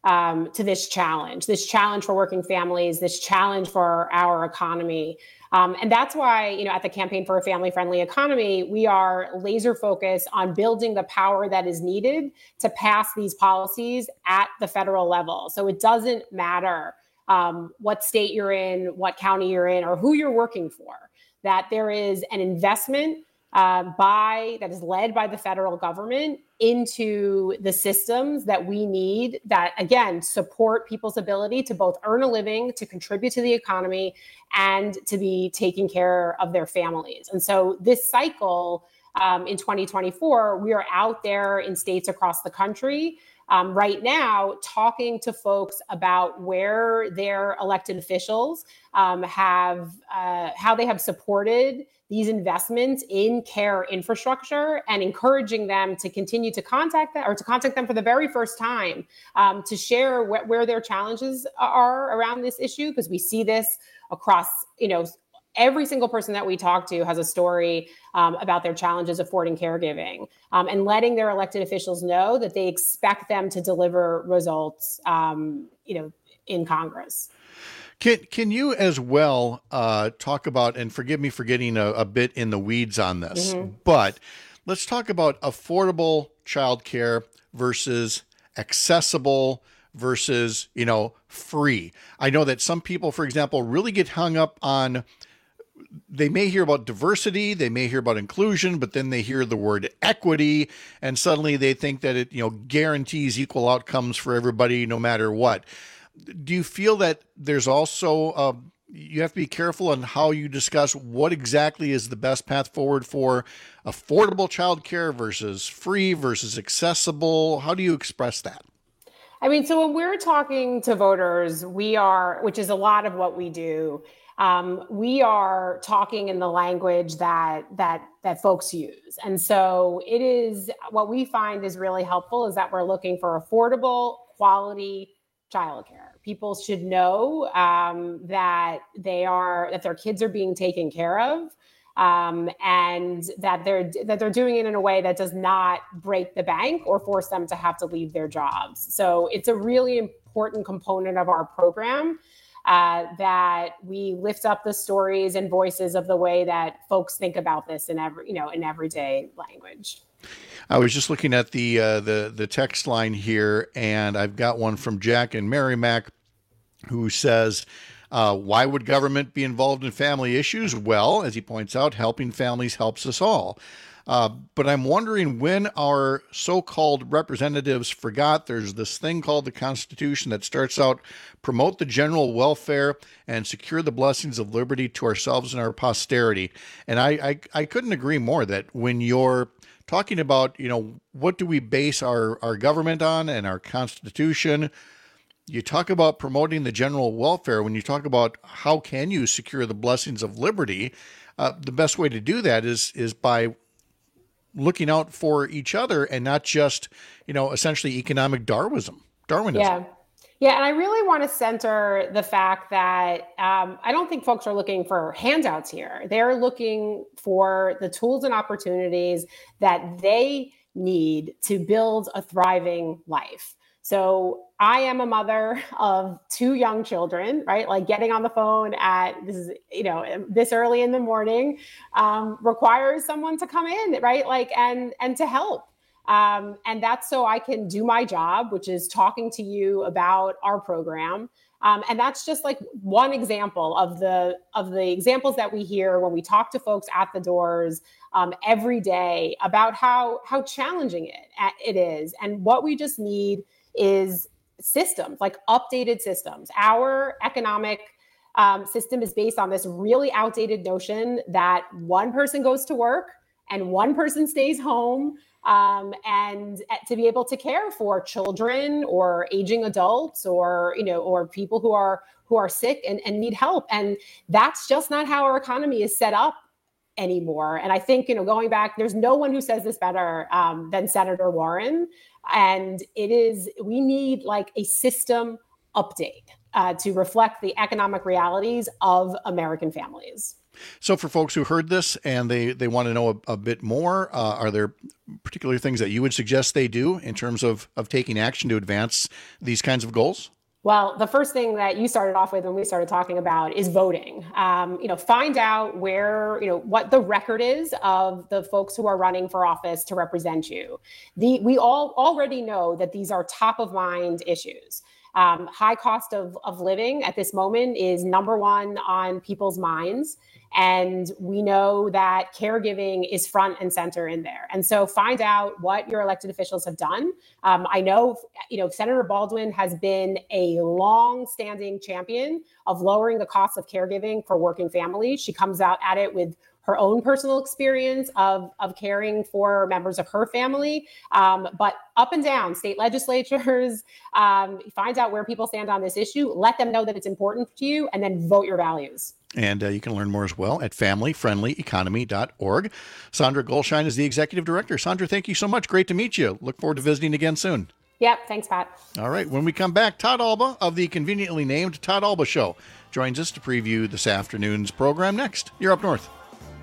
challenge for working families, this challenge for our economy. And that's why, at the Campaign for a Family-Friendly Economy, we are laser focused on building the power that is needed to pass these policies at the federal level. So it doesn't matter what state you're in, what county you're in, or who you're working for, that there is an investment that is led by the federal government into the systems that we need that, again, support people's ability to both earn a living, to contribute to the economy, and to be taking care of their families. And so this cycle in 2024, we are out there in states across the country right now talking to folks about where their elected officials how they have supported these investments in care infrastructure, and encouraging them to continue to contact them for the very first time to share where their challenges are around this issue, because we see this across, every single person that we talk to has a story about their challenges affording caregiving, and letting their elected officials know that they expect them to deliver results, in Congress. Can you as well talk about, and forgive me for getting a bit in the weeds on this, but let's talk about affordable childcare versus accessible versus, free. I know that some people, for example, really get hung up on, they may hear about diversity, they may hear about inclusion, but then they hear the word equity, and suddenly they think that it, guarantees equal outcomes for everybody, no matter what. Do you feel that there's also, you have to be careful on how you discuss what exactly is the best path forward for affordable childcare versus free versus accessible? How do you express that? I mean, so when we're talking to voters, which is a lot of what we do, we are talking in the language that folks use. And so it is, what we find is really helpful is that we're looking for affordable, quality childcare. People should know that their kids are being taken care of, and that they're doing it in a way that does not break the bank or force them to have to leave their jobs. So it's a really important component of our program that we lift up the stories and voices of the way that folks think about this in everyday language. I was just looking at the text line here, and I've got one from Jack in Merrimack who says, why would government be involved in family issues? Well, as he points out, helping families helps us all. But I'm wondering when our so-called representatives forgot there's this thing called the Constitution that starts out, promote the general welfare and secure the blessings of liberty to ourselves and our posterity. And I couldn't agree more that when you're talking about, what do we base our government on and our Constitution, you talk about promoting the general welfare. When you talk about how can you secure the blessings of liberty, the best way to do that is by looking out for each other and not just, essentially economic Darwinism. Yeah. And I really want to center the fact that I don't think folks are looking for handouts here. They're looking for the tools and opportunities that they need to build a thriving life. So I am a mother of 2 young children, right? Like getting on the phone at this early in the morning requires someone to come in, right? Like, and to help. And that's so I can do my job, which is talking to you about our program. And that's just like one example of the examples that we hear when we talk to folks at the doors every day about how challenging it is. And what we just need is systems, like updated systems. Our economic system is based on this really outdated notion that one person goes to work and one person stays home, and to be able to care for children or aging adults or people who are sick and need help. And that's just not how our economy is set up anymore. And I think, going back, there's no one who says this better than Senator Warren. And we need like a system update to reflect the economic realities of American families. So for folks who heard this and they want to know a bit more, are there particular things that you would suggest they do in terms of taking action to advance these kinds of goals? Well, the first thing that you started off with when we started talking about is voting. Find out what the record is of the folks who are running for office to represent you. We all already know that these are top of mind issues. High cost of living at this moment is number one on people's minds. And we know that caregiving is front and center in there. And so find out what your elected officials have done. I know, Senator Baldwin has been a long-standing champion of lowering the cost of caregiving for working families. She comes out at it with her own personal experience of caring for members of her family. But up and down, state legislatures, find out where people stand on this issue, let them know that it's important to you, and then vote your values. And you can learn more as well at familyfriendlyeconomy.org. Sandra Goldschein is the executive director. Sandra, thank you so much. Great to meet you. Look forward to visiting again soon. Yep. Thanks, Pat. All right. When we come back, Todd Alba of the conveniently named Todd Alba Show joins us to preview this afternoon's program next. You're Up North.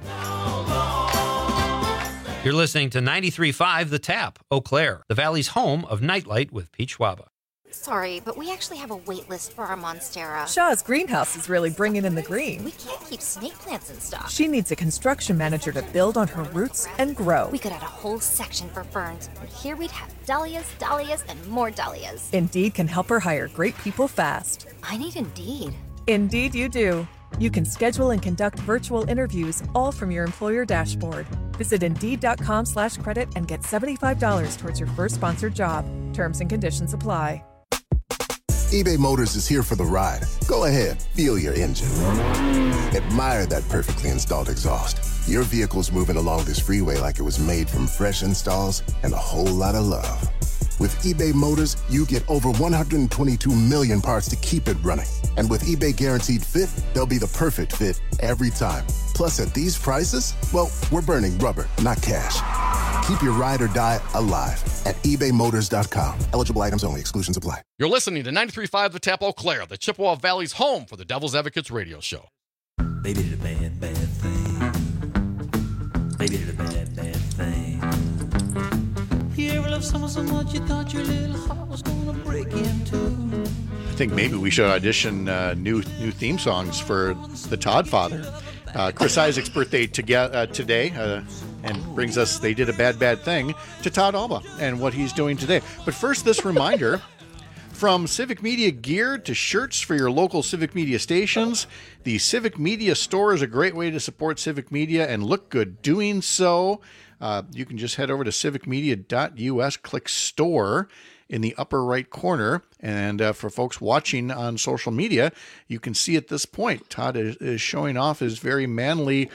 You're listening to 93.5 The Tap, Eau Claire, the Valley's home of Nightlight with Pete Schwaba. Sorry, but we actually have a wait list for our Monstera. Shaw's greenhouse is really bringing in the green. We can't keep snake plants in stock. She needs a construction manager to build on her roots and grow. We could add a whole section for ferns, and here we'd have dahlias, dahlias, and more dahlias. Indeed can help her hire great people fast. I need Indeed. Indeed you do. You can schedule and conduct virtual interviews all from your employer dashboard. Visit Indeed.com/credit and get $75 towards your first sponsored job. Terms and conditions apply. eBay Motors is here for the ride. Go ahead, feel your engine. Admire that perfectly installed exhaust. Your vehicle's moving along this freeway like it was made from fresh installs and a whole lot of love. With eBay Motors, you get over 122 million parts to keep it running. And with eBay Guaranteed Fit, they'll be the perfect fit every time. Plus, at these prices, well, we're burning rubber, not cash. Keep your ride or die alive at ebaymotors.com. Eligible items only. Exclusions apply. You're listening to 93.5 The Tap Eau Claire, the Chippewa Valley's home for the Devil's Advocates radio show. They did a bad, bad thing. They did a bad, bad thing. You ever love someone so much you thought your little heart was gonna break in two? I think maybe we should audition new theme songs for the Todd Father. Chris Isaac's birthday today, and brings us They Did a Bad, Bad Thing to Todd Alba and what he's doing today. But first, this reminder, from Civic Media gear to shirts for your local Civic Media stations, the Civic Media store is a great way to support Civic Media and look good doing so. You can just head over to civicmedia.us, click store in the upper right corner. And for folks watching on social media, you can see at this point, Todd is showing off his very manly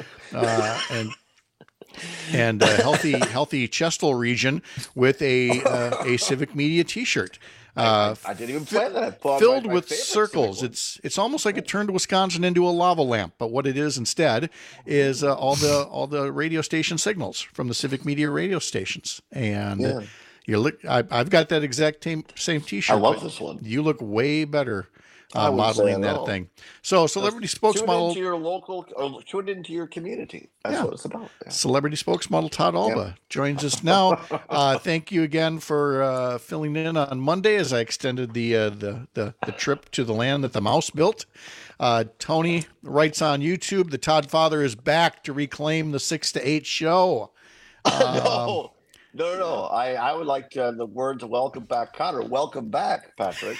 and healthy chestal region with a Civic Media t-shirt. I didn't even plan that. Filled with circles. It's almost like it turned Wisconsin into a lava lamp, but what it is instead is all the radio station signals from the Civic Media radio stations. And I've got that exact same t-shirt. I love this one. You look way better modeling that thing. So celebrity spokesmodel. Tune into your local, tune into your community. That's what it's about. Yeah. Celebrity spokesmodel Todd Alba joins us now. Thank you again for filling in on Monday as I extended the trip to the land that the mouse built. Tony writes on YouTube, the Todd Father is back to reclaim the 6 to 8 show. No. I would like the words "Welcome back, Connor." Welcome back, Patrick.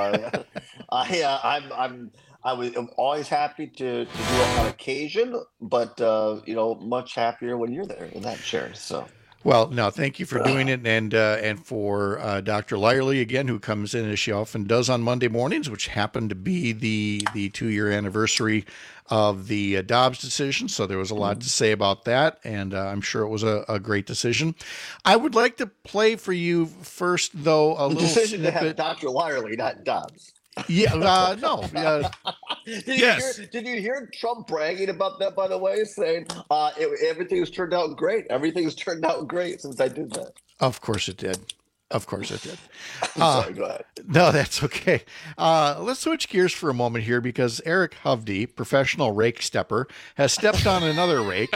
I'm always happy to do it on occasion, but much happier when you're there in that chair. So. Well, no, thank you for doing it, and for Dr. Lyerly again, who comes in as she often does on Monday mornings, which happened to be the 2-year anniversary of the Dobbs decision. So there was a lot to say about that, and I'm sure it was a great decision. I would like to play for you first, though, a little decision snippet. to have Dr. Lyerly, not Dobbs. Yeah, no. Did you hear Trump bragging about that, by the way, saying everything's turned out great? Everything's turned out great since I did that. Of course it did. Sorry, go ahead. No, that's okay. Let's switch gears for a moment here because Eric Hovde, professional rake stepper, has stepped on another rake.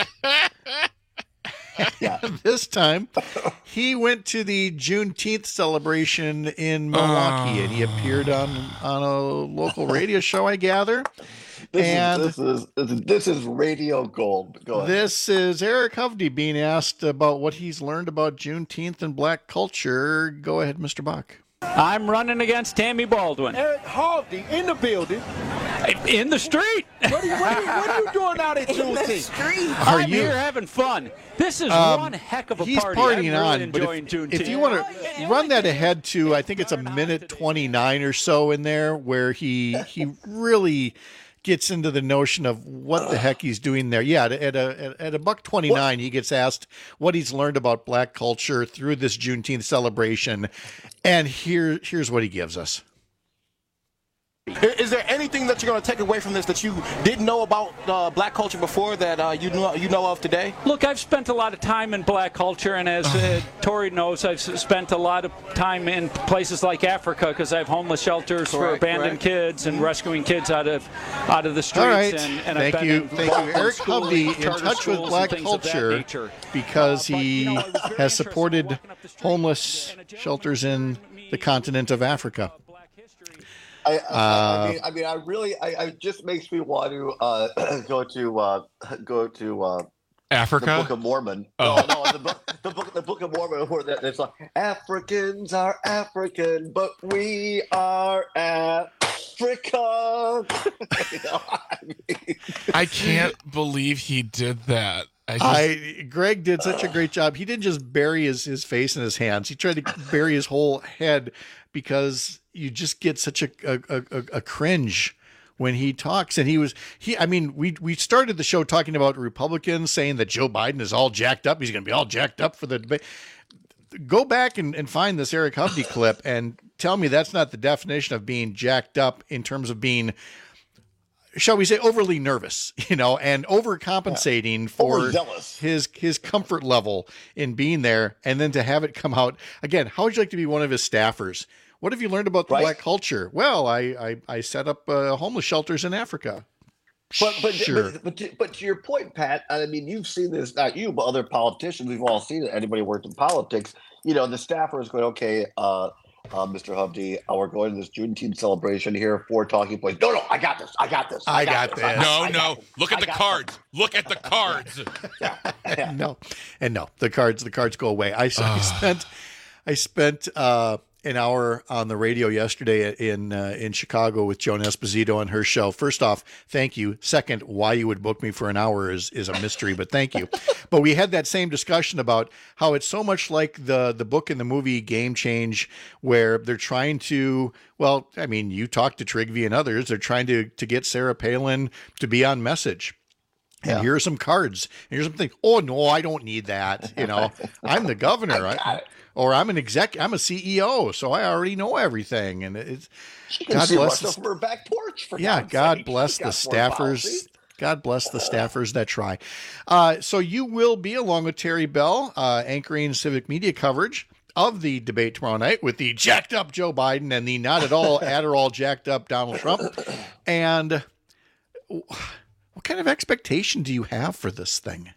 This time, he went to the Juneteenth celebration in Milwaukee, and he appeared on a local radio show, I gather. This is radio gold. Go ahead. This is Eric Hovde being asked about what he's learned about Juneteenth and black culture. Go ahead, Mr. Bach. I'm running against Tammy Baldwin. Eric Hovde in the building. In the street. What are you doing out at Juneteenth? I'm here having fun. This is one heck of a he's party. Partying I'm really on, but enjoying Juneteenth. if you want to run that ahead to, I think it's a minute 29 or so in there, where he really gets into the notion of what the heck he's doing there. Yeah, at a $1:29, he gets asked what he's learned about black culture through this Juneteenth celebration, and here's what he gives us. Is there anything that you're going to take away from this that you didn't know about black culture before that you know of today? Look, I've spent a lot of time in black culture, and as Tori knows, I've spent a lot of time in places like Africa because I have homeless shelters for abandoned kids and rescuing kids out of the streets. All right, and thank you. Eric Hovde in touch with black culture because he has supported homeless shelters in the continent of Africa. I mean, it just makes me want to go to Africa, the Book of Mormon. Oh. No, the Book of Mormon, where it's like Africans are African, but we are Africa. I can't believe he did that. Greg did such a great job. He didn't just bury his face in his hands. He tried to bury his whole head, because you just get such a cringe when he talks. And we started the show talking about Republicans saying that Joe Biden is all jacked up. He's going to be all jacked up for the debate. Go back and find this Eric Hovde clip and tell me that's not the definition of being jacked up in terms of being, shall we say, overly nervous, and overcompensating for his comfort level in being there. And then to have it come out again, how would you like to be one of his staffers? What have you learned about the black culture? Well, I set up homeless shelters in Africa. But sure. But to your point, Pat, I mean, you've seen this, not you, but other politicians. We've all seen it. Anybody who worked in politics, the staffer is going, okay, Mr. Hovde, we're going to this Juneteenth celebration here. 4 talking points. No, I got this. No. Look at the cards. Look at the cards. Yeah. No. The cards go away. I spent an hour on the radio yesterday in Chicago with Joan Esposito on her show. First off, thank you. Second, why you would book me for an hour is a mystery, but thank you. But we had that same discussion about how it's so much like the book and the movie Game Change, where they're trying to, you talked to Trigvi and others, they're trying to get Sarah Palin to be on message. And here are some cards. And here's something. Oh no, I don't need that. I'm the governor. Or I'm an I'm a CEO, so I already know everything. And it's God bless from her back porch. God bless the staffers. God bless the staffers that try. So you will be, along with Terry Bell, anchoring civic media coverage of the debate tomorrow night with the jacked up Joe Biden and the not at all Adderall jacked up Donald Trump. And what kind of expectation do you have for this thing?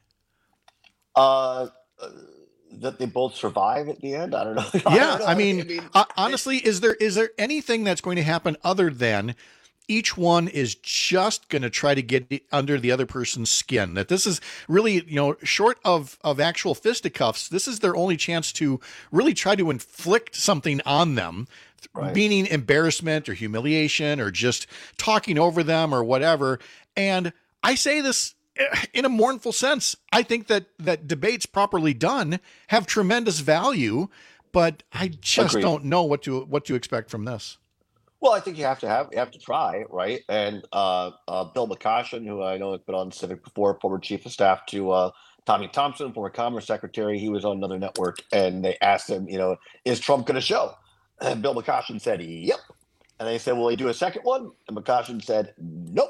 That they both survive at the end. I don't know. Honestly, is there anything that's going to happen other than each one is just going to try to get under the other person's skin? That this is really, short of actual fisticuffs, this is their only chance to really try to inflict something on them, meaning embarrassment or humiliation or just talking over them or whatever. And I say this in a mournful sense. I think that debates properly done have tremendous value, but I just don't know what to expect from this. Well, I think you have to try, right? And Bill McCoshen, who I know has been on Civic before, former chief of staff to Tommy Thompson, former Commerce Secretary, he was on another network, and they asked him, is Trump going to show? And Bill McCoshen said, yep. And they said, will he do a second one? And McCoshen said, nope.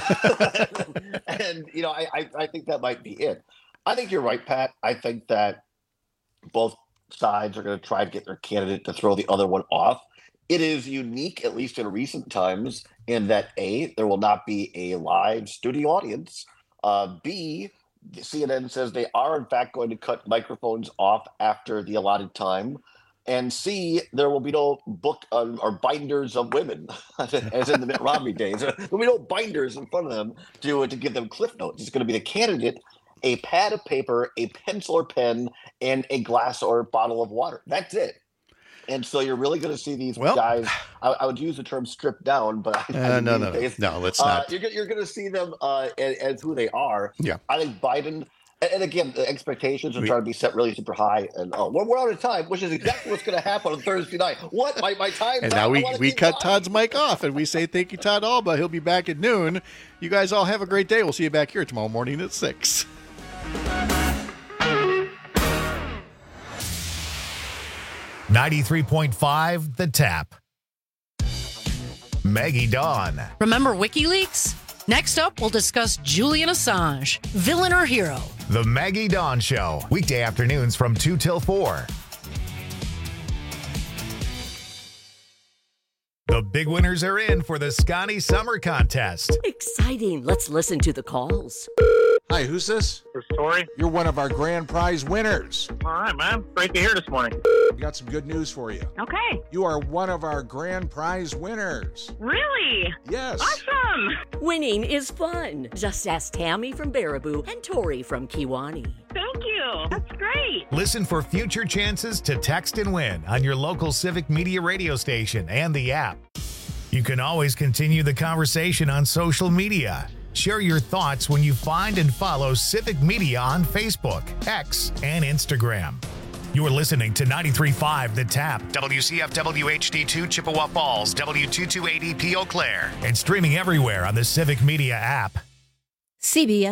And I think that might be it. I think you're right, Pat. I think that both sides are going to try to get their candidate to throw the other one off. It is unique, at least in recent times, in that A, there will not be a live studio audience. B, CNN says they are in fact going to cut microphones off after the allotted time. And C, there will be no book or binders of women, as in the Mitt Romney days. There will be no binders in front of them to give them cliff notes. It's going to be the candidate, a pad of paper, a pencil or pen, and a glass or bottle of water. That's it. And so you're really going to see these guys. I would use the term stripped down, but no, let's not. You're going to see them as who they are. Yeah, I think Biden. And again, the expectations are trying to be set really super high. And we're out of time, which is exactly what's going to happen on Thursday night. What? My time? And now we cut Todd's mic off, and we say thank you, Todd Alba. He'll be back at noon. You guys all have a great day. We'll see you back here tomorrow morning at 6. $93.5 The Tap. Maggie Dawn. Remember WikiLeaks? Next up, we'll discuss Julian Assange, villain or hero. The Maggie Dawn Show, weekday afternoons from 2 till 4. The big winners are in for the Scotty Summer Contest. Exciting. Let's listen to the calls. Hi, who's this? It's Tori. You're one of our grand prize winners. All right, man. Great to hear this morning. We got some good news for you. Okay. You are one of our grand prize winners. Really? Yes. Awesome. Winning is fun. Just ask Tammy from Baraboo and Tori from Kiwani. Thank you. That's great. Listen for future chances to text and win on your local Civic Media radio station and the app. You can always continue the conversation on social media. Share your thoughts when you find and follow Civic Media on Facebook, X, and Instagram. You're listening to 93.5 The Tap, WCFW HD2 Chippewa Falls, W228EP Eau Claire, and streaming everywhere on the Civic Media app. CBS